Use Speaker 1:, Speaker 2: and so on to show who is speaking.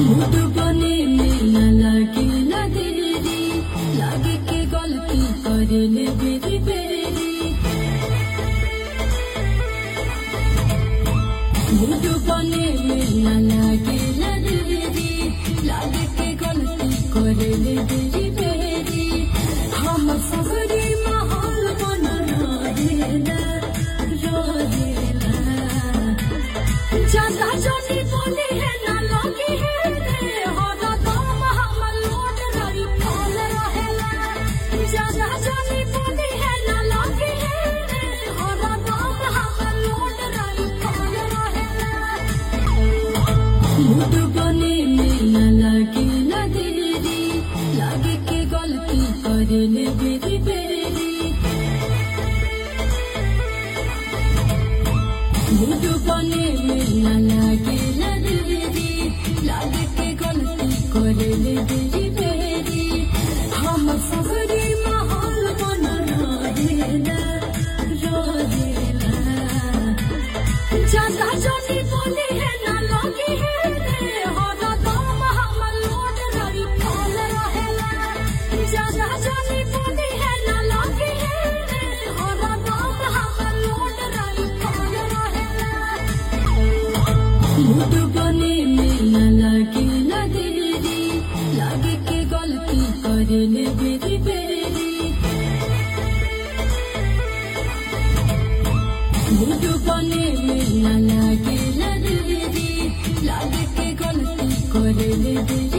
Speaker 1: मुठबने में न लगे न देरी, लागे के गलती करे ले बेरी बेरी। मुठबने में न लगे न देरी, लागे के गलती करे ले बेरी बेरी। हम सगरी माहौल बन रहेला रहेला, ज्यादा जोनी बोली है ना लगी है रे, हरा दम हम लोट रही फल रहेला। ज्यादा जोनी बोली है ना लगी है रे, हरा दम हम लोट रही फल रहेला। मुठबने में न लगे न देरी, लागे के गलती करे ले बेरी बेरी। मुठबने में न लगे न देरी, लागे के गलती करे ले बेरी बेरी। हम सगरी माहौल बन रहेला रहेला, ज्यादा जोनी बोली है ना लगी है रे, हरा दम हम लोट रही फल रहेला। ज्यादा जोनी बोली है ना लगी है रे, हरा दम हम लोट रही फल रहेला। मुठबने में न लगे न देरी, लागे के गलती करे ले बेरी बेरी। मुठबने में न लगे न देरी, लागे के गलती करे ले बेरी